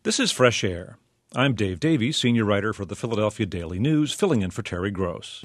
This is Fresh Air. I'm Dave Davies, senior writer for the Philadelphia Daily News, filling in for Terry Gross.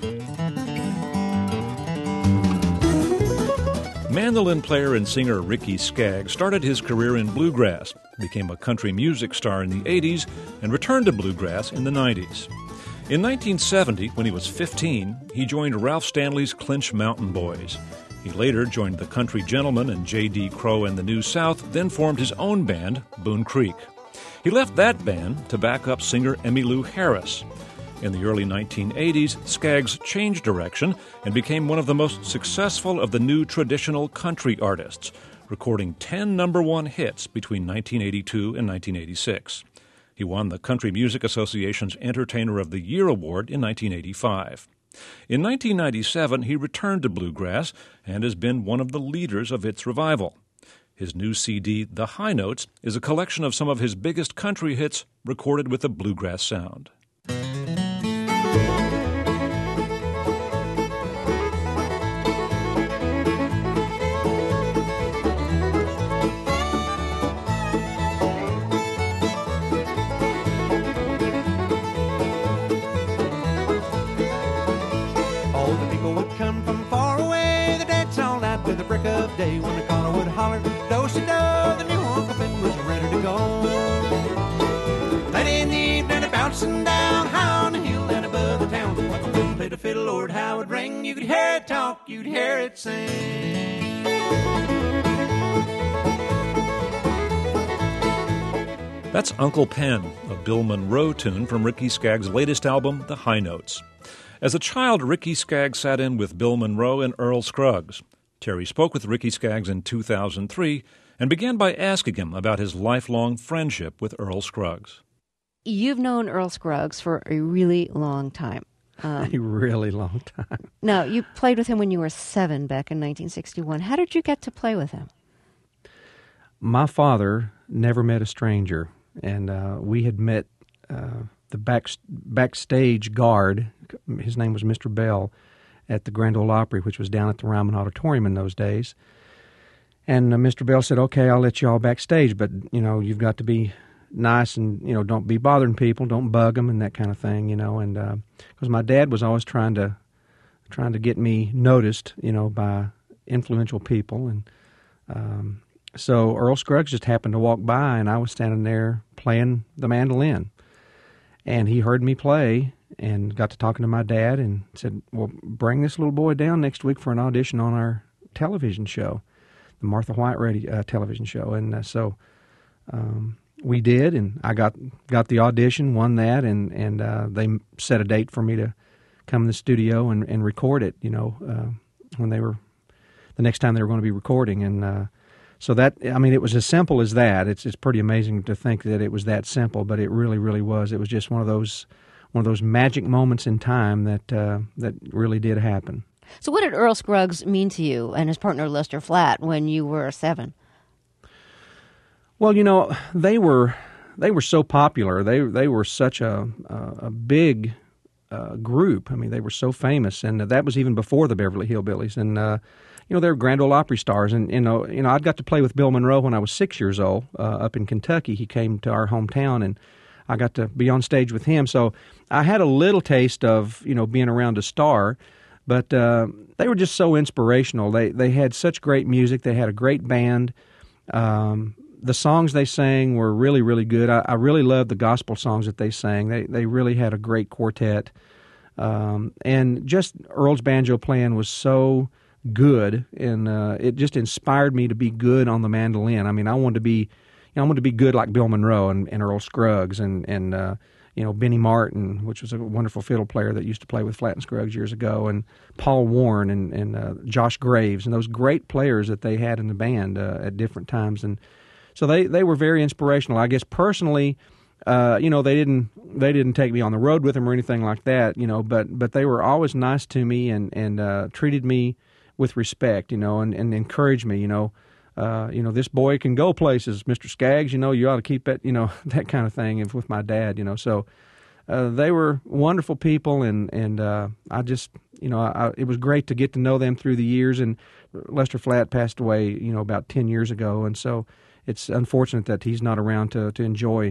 Mandolin player and singer Ricky Skaggs started his career in bluegrass, became a country music star in the 80s, and returned to bluegrass in the 90s. In 1970, when he was 15, he joined Ralph Stanley's Clinch Mountain Boys. He later joined the Country Gentlemen and J.D. Crowe and the New South, then formed his own band, Boone Creek. He left that band to back up singer Emmylou Harris. In the early 1980s, Skaggs changed direction and became one of the most successful of the new traditional country artists, recording 10 number-one hits between 1982 and 1986. He won the Country Music Association's Entertainer of the Year award in 1985. In 1997, he returned to bluegrass and has been one of the leaders of its revival. His new CD, The High Notes, is a collection of some of his biggest country hits recorded with a bluegrass sound. All the people would come from far away, the dance all night with the break of day. When the caller would holler, do-si-do, the new Uncle Ben was ready to go. Late in the evening, bouncing down high on the hill and above the town. When the wind played a fiddle, Lord, how it rang. You could hear it talk, you'd hear it sing. That's Uncle Pen, a Bill Monroe tune from Ricky Skaggs' latest album, The High Notes. As a child, Ricky Skaggs sat in with Bill Monroe and Earl Scruggs. Terry spoke with Ricky Skaggs in 2003 and began by asking him about his lifelong friendship with Earl Scruggs. You've known Earl Scruggs for a really long time. A really long time. Now, you played with him when you were 7 back in 1961. How did you get to play with him? My father never met a stranger, and we had met the backstage guard. His name was Mr. Bell at the Grand Ole Opry, which was down at the Ryman Auditorium in those days. And Mr. Bell said, "Okay, I'll let you all backstage, but, you've got to be nice and, don't be bothering people, don't bug them," and that kind of thing, and because my dad was always trying to get me noticed, by influential people. And so Earl Scruggs just happened to walk by, and I was standing there playing the mandolin. And he heard me play and got to talking to my dad and said, "Well, bring this little boy down next week for an audition on our television show, the Martha White radio television show." And so we did, and I got the audition, won that, and they set a date for me to come in the studio and record it, when they were, the next time they were going to be recording. And so that, it was as simple as that. It's pretty amazing to think that it was that simple, but it really, really was. It was just one of those magic moments in time that really did happen. So what did Earl Scruggs mean to you and his partner Lester Flatt when you were 7? Well, they were so popular. They were such a big group. They were so famous, and that was even before the Beverly Hillbillies. And they were Grand Ole Opry stars, and I'd got to play with Bill Monroe when I was 6 years old up in Kentucky. He came to our hometown, and I got to be on stage with him. So I had a little taste of being around a star, but they were just so inspirational. They had such great music. They had a great band. The songs they sang were really, really good. I really loved the gospel songs that they sang. They really had a great quartet, and just Earl's banjo playing was so good, and it just inspired me to be good on the mandolin. I wanted to be good like Bill Monroe and Earl Scruggs and Benny Martin, which was a wonderful fiddle player that used to play with Flatt and Scruggs years ago, and Paul Warren and Josh Graves, and those great players that they had in the band at different times. And so they were very inspirational. I guess personally, they didn't take me on the road with them or anything like that, but they were always nice to me and treated me with respect, and encouraged me, this boy can go places, Mr. Skaggs, you ought to keep it, that kind of thing with my dad, So they were wonderful people, and I just, it was great to get to know them through the years. And Lester Flatt passed away, about 10 years ago, and so it's unfortunate that he's not around to enjoy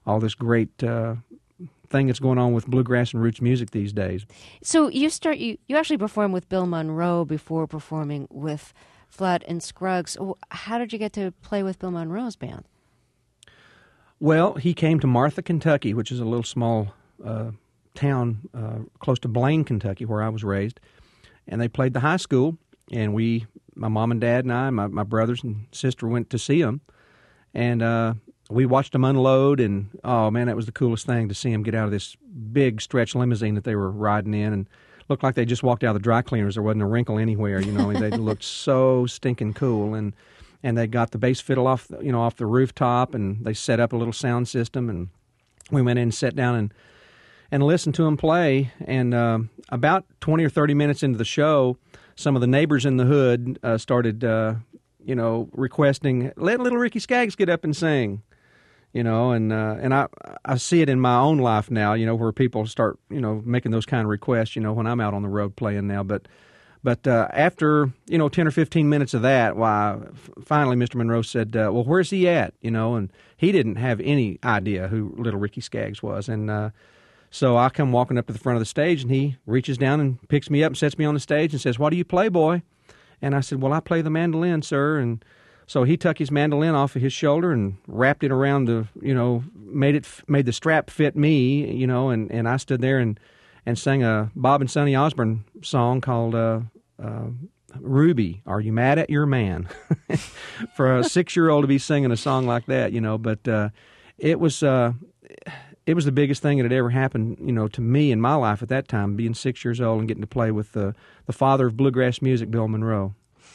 all this great thing that's going on with bluegrass and roots music these days. So you actually performed with Bill Monroe before performing with Flatt and Scruggs. How did you get to play with Bill Monroe's band? Well, he came to Martha, Kentucky, which is a little small town close to Blaine, Kentucky, where I was raised, and they played the high school, and my mom and dad and I, my brothers and sister went to see them, and we watched them unload, and oh man, that was the coolest thing to see them get out of this big stretch limousine that they were riding in, and looked like they just walked out of the dry cleaners. There wasn't a wrinkle anywhere, you know. They looked so stinking cool, and they got the bass fiddle off the rooftop, and they set up a little sound system, and we went in and sat down and listened to them play. And about 20 or 30 minutes into the show, some of the neighbors in the hood started, requesting, let little Ricky Skaggs get up and sing. And I see it in my own life now, where people start, making those kind of requests, when I'm out on the road playing now. But after, 10 or 15 minutes of that, finally Mr. Monroe said, well, where's he at? And he didn't have any idea who little Ricky Skaggs was. And so I come walking up to the front of the stage, and he reaches down and picks me up and sets me on the stage and says, what do you play, boy? And I said, well, I play the mandolin, sir. And so he took his mandolin off of his shoulder and wrapped it around made the strap fit me, and I stood there and sang a Bob and Sonny Osborne song called Ruby, Are You Mad at Your Man? For a 6-year-old to be singing a song like that, but it was the biggest thing that had ever happened, to me in my life at that time, being 6 years old and getting to play with the father of bluegrass music, Bill Monroe.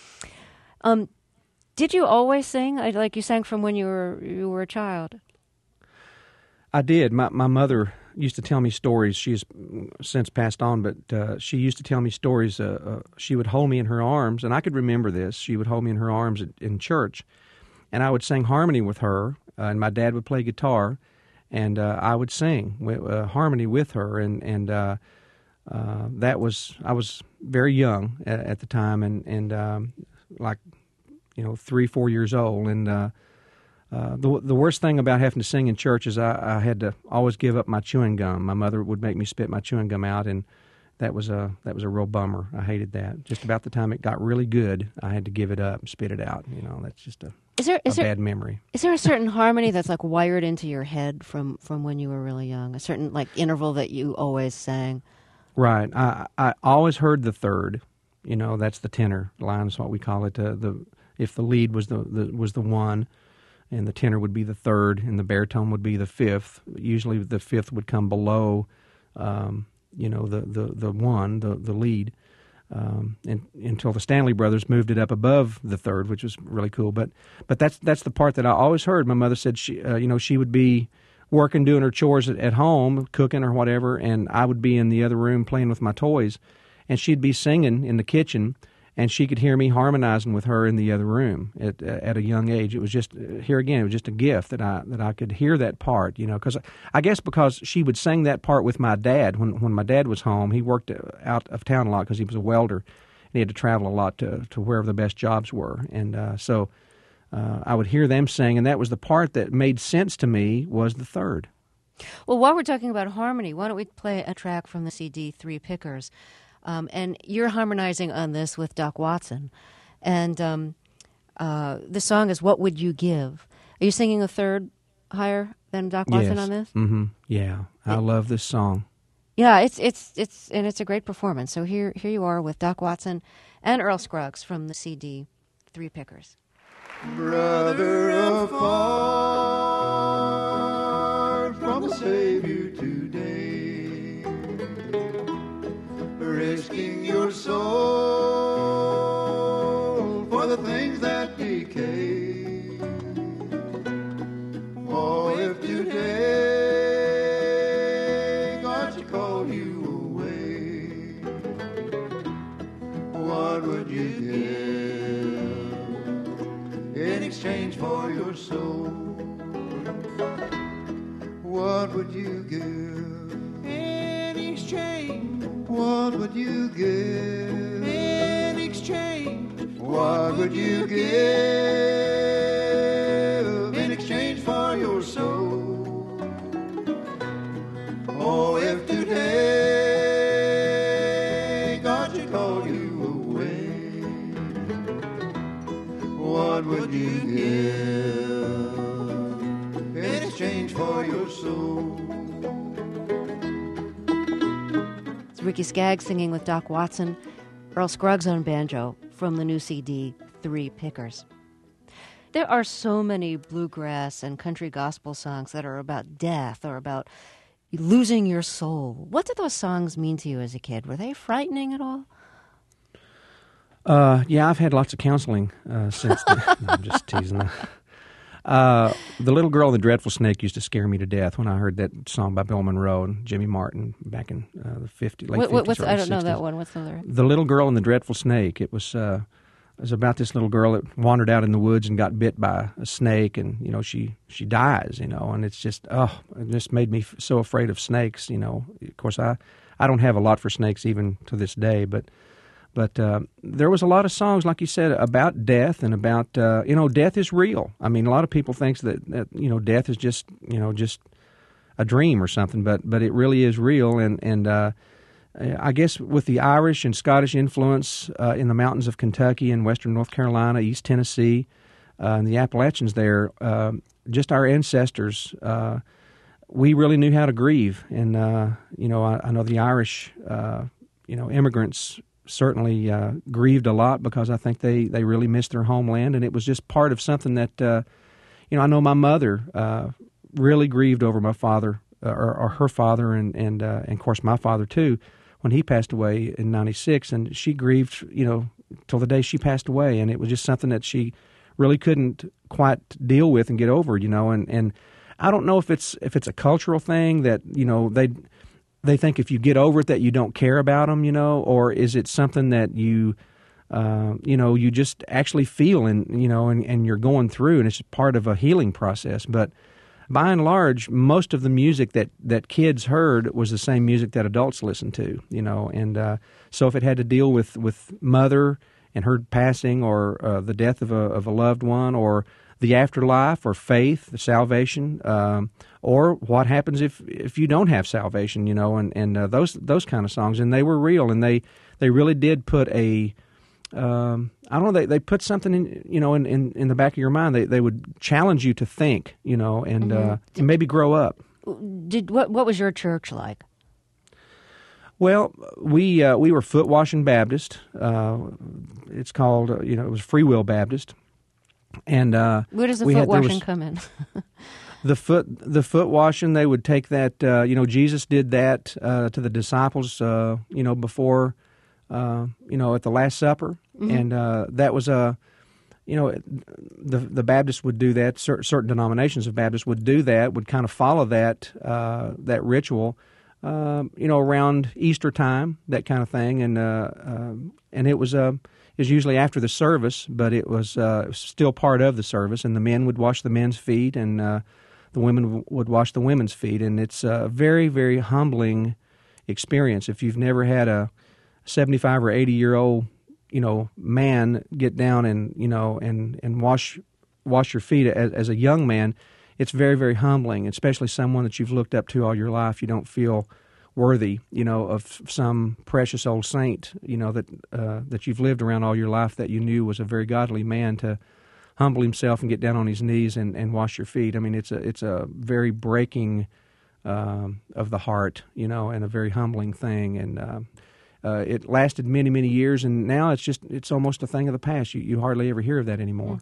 Did you always sing? Like you sang from when you were a child? I did. My mother used to tell me stories. She's since passed on, but she used to tell me stories. She would hold me in her arms, and I could remember this. She would hold me in her arms in church, and I would sing harmony with her, and my dad would play guitar, and I would sing harmony with her, and that was, I was very young at the time, and like 3-4 years old, and the worst thing about having to sing in church is I had to always give up my chewing gum. My mother would make me spit my chewing gum out, and that was a real bummer. I hated that. Just about the time it got really good, I had to give it up and spit it out. That's just a bad memory. Is there a certain harmony that's like wired into your head from when you were really young? A certain like interval that you always sang? Right. I always heard the third. That's the tenor line is what we call it. If the lead was the one, and the tenor would be the third, and the baritone would be the fifth. Usually, the fifth would come below, the one, the lead, and until the Stanley Brothers moved it up above the third, which was really cool. But that's the part that I always heard. My mother said she would be working, doing her chores at home, cooking or whatever, and I would be in the other room playing with my toys, and she'd be singing in the kitchen. And she could hear me harmonizing with her in the other room at a young age. It was just, here again, it was just a gift that I could hear that part, because I guess because she would sing that part with my dad when my dad was home. He worked out of town a lot because he was a welder, and he had to travel a lot to wherever the best jobs were. And so I would hear them sing, and that was the part that made sense to me was the third. Well, while we're talking about harmony, why don't we play a track from the CD, Three Pickers? And you're harmonizing on this with Doc Watson. And the song is What Would You Give? Are you singing a third higher than Doc Watson on this? Mm-hmm. Yeah. I love this song. Yeah, it's a great performance. So here you are with Doc Watson and Earl Scruggs from the CD, Three Pickers. Brother apart from the Savior today, risking your soul for the things that decay. Oh, if today God should call you away, what would you give in exchange for your soul? What would you give in exchange? What would you give in exchange? What would you give in exchange for your soul? exchange for your soul. It's Ricky Skaggs singing with Doc Watson, Earl Scruggs on banjo from the new CD, Three Pickers. There are so many bluegrass and country gospel songs that are about death or about losing your soul. What did those songs mean to you as a kid? Were they frightening at all? Yeah, I've had lots of counseling since then. No, I'm just teasing. The Little Girl and the Dreadful Snake used to scare me to death when I heard that song by Bill Monroe and Jimmy Martin back in the late 50s, early 60s. I don't know that one. What's the lyric? The Little Girl and the Dreadful Snake. It was about this little girl that wandered out in the woods and got bit by a snake, and she dies, and it's just it just made me so afraid of snakes. Of course I don't have a lot for snakes even to this day, but there was a lot of songs, like you said, about death and about death is real. I mean, a lot of people think that death is just a dream or something, but it really is real, and I guess with the Irish and Scottish influence in the mountains of Kentucky and western North Carolina, East Tennessee, and the Appalachians there, just our ancestors, we really knew how to grieve. And, I know the Irish, immigrants certainly grieved a lot because I think they really missed their homeland. And it was just part of something that, I know my mother really grieved over my father or her father and of course my father too, when he passed away in 96, and she grieved, till the day she passed away, and it was just something that she really couldn't quite deal with and get over, and I don't know if it's a cultural thing that, they think if you get over it that you don't care about them, or is it something that you just actually feel and you're going through, and it's part of a healing process, but by and large, most of the music that kids heard was the same music that adults listened to, and so if it had to deal with mother and her passing or the death of a loved one or the afterlife or faith, the salvation, or what happens if you don't have salvation, and those kind of songs, and they were real, and they really did put a I don't know. They put something in the back of your mind. They would challenge you to think, and maybe grow up. What was your church like? Well, we were Foot Washing Baptist. It's called it was Free Will Baptist, and where does the foot washing come in? The foot washing, they would take that. Jesus did that to the disciples. Before. At the Last Supper, and that was the Baptists would do that. Certain denominations of Baptists would do that, would kind of follow that ritual, around Easter time, that kind of thing, and it was usually after the service, but it was still part of the service, and the men would wash the men's feet, and the women would wash the women's feet, and it's a very, very humbling experience. If you've never had a 75 or 80-year-old, man get down and, and wash your feet as a young man, it's very, very humbling, especially someone that you've looked up to all your life. You don't feel worthy, of some precious old saint, that you've lived around all your life that you knew was a very godly man, to humble himself and get down on his knees and wash your feet. I mean, it's a very breaking of the heart, and a very humbling thing, and it lasted many, many years, and now it's almost a thing of the past. You hardly ever hear of that anymore.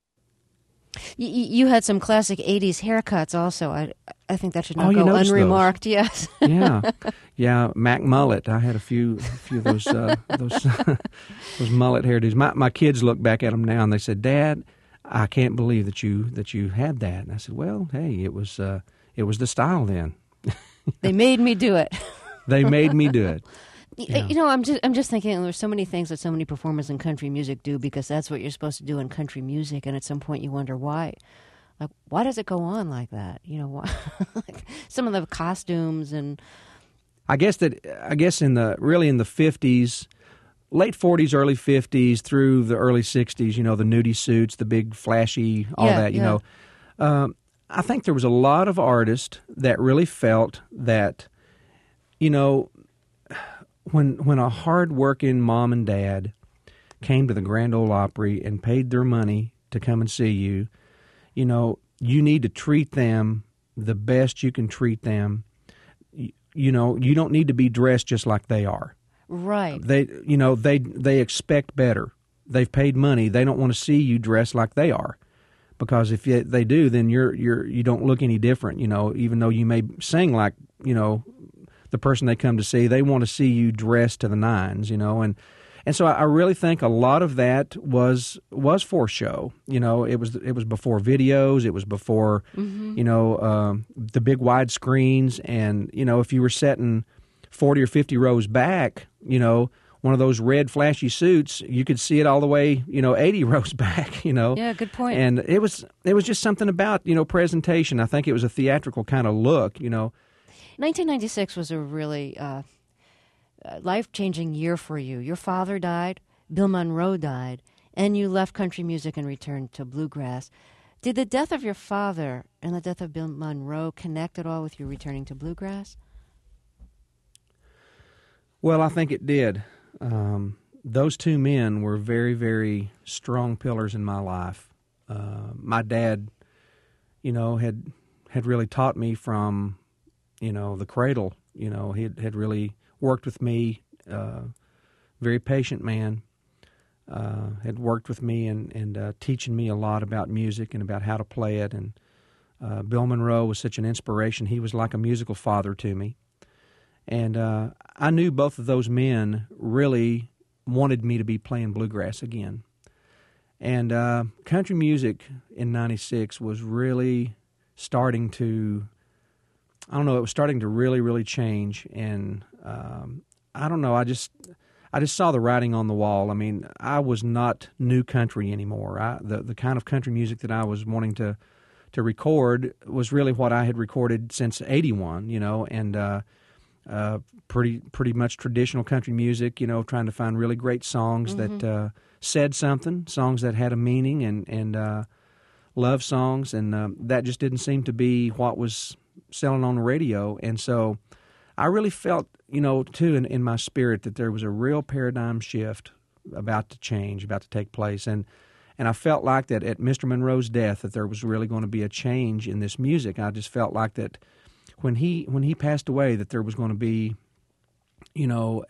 You had some classic 80s haircuts also. I think that should not go unremarked. Those. Yes. Yeah, Mac mullet. I had a few of those those mullet hairdos. My kids look back at them now and they said, "Dad, I can't believe that you had that." And I said, "Well, hey, it was the style then." They made me do it. They made me do it. Yeah. I'm just thinking there's so many things that so many performers in country music do because that's what you're supposed to do in country music, and at some point you wonder why. Like, why does it go on like that? Why? Like some of the costumes and. I guess in the 50s, late 40s, early 50s through the early 60s, the nudie suits, the big flashy, all that, I think there was a lot of artists that really felt that, when a hard-working mom and dad came to the Grand Ole Opry and paid their money to come and see you, you need to treat them the best you can treat them. You know, you don't need to be dressed just like they are. Right. They expect better. They've paid money. They don't want to see you dressed like they are, because if they do, then you don't look any different. You know, even though you may sing like, you know, the person they come to see, they want to see you dressed to the nines. You know, and so I really think a lot of that was for show. You know, it was before videos. It was before you know, the big wide screens, and you know, if you were sitting 40 or 50 rows back, you know, one of those red flashy suits, you could see it all the way, you know, 80 rows back, you know. Yeah, good point. And it was just something about, you know, presentation. I think it was a theatrical kind of look, you know. 1996 was a really life-changing year for you. Your father died, Bill Monroe died, and you left country music and returned to bluegrass. Did the death of your father and the death of Bill Monroe connect at all with you returning to bluegrass? Well, I think it did. Those two men were very, very strong pillars in my life. My dad, you know, had really taught me from, you know, the cradle. You know, he had really worked with me, very patient man, had worked with me and teaching me a lot about music and about how to play it. And Bill Monroe was such an inspiration. He was like a musical father to me. And I knew both of those men really wanted me to be playing bluegrass again. And country music in '96 was really starting to, I don't know, it was starting to really, really change. And I don't know, I just saw the writing on the wall. I mean, I was not new country anymore. The kind of country music that I was wanting to record was really what I had recorded since '81, you know, and pretty much traditional country music, you know, trying to find really great songs that said something, songs that had a meaning, and love songs, and that just didn't seem to be what was selling on the radio. And so I really felt, you know, too, in my spirit that there was a real paradigm shift about to change, about to take place. And I felt like that at Mr. Monroe's death that there was really going to be a change in this music. I just felt like that when he passed away, that there was going to be, you know,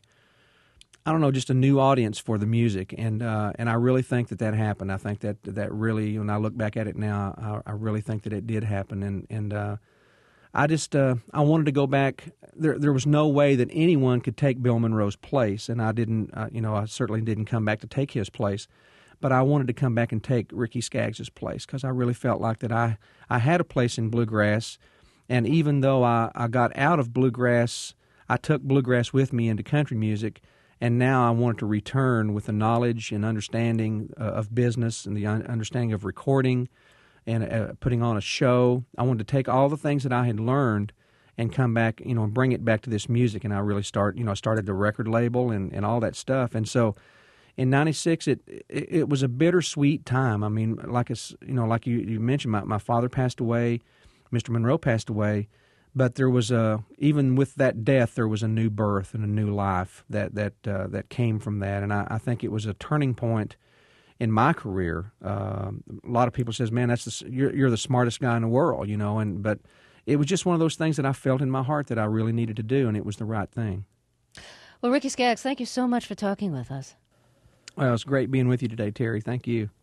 just a new audience for the music, and I really think that happened. I think that really, when I look back at it now, I really think that it did happen, and I just I wanted to go back. There was no way that anyone could take Bill Monroe's place, and I didn't, I certainly didn't come back to take his place, but I wanted to come back and take Ricky Skaggs' place, because I really felt like that I had a place in bluegrass. And even though I got out of bluegrass, I took bluegrass with me into country music, and now I wanted to return with the knowledge and understanding of business and the understanding of recording and putting on a show. I wanted to take all the things that I had learned and come back, you know, and bring it back to this music. And I really started the record label and all that stuff. And so in '96, it was a bittersweet time. I mean, like you mentioned, my father passed away. Mr. Monroe passed away, but there was even with that death, there was a new birth and a new life that came from that, and I think it was a turning point in my career. A lot of people says, "Man, you're the smartest guy in the world," you know, but it was just one of those things that I felt in my heart that I really needed to do, and it was the right thing. Well, Ricky Skaggs, thank you so much for talking with us. Well, it's great being with you today, Terry. Thank you.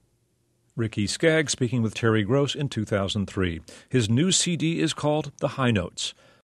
Ricky Skaggs speaking with Terry Gross in 2003. His new CD is called The High Notes.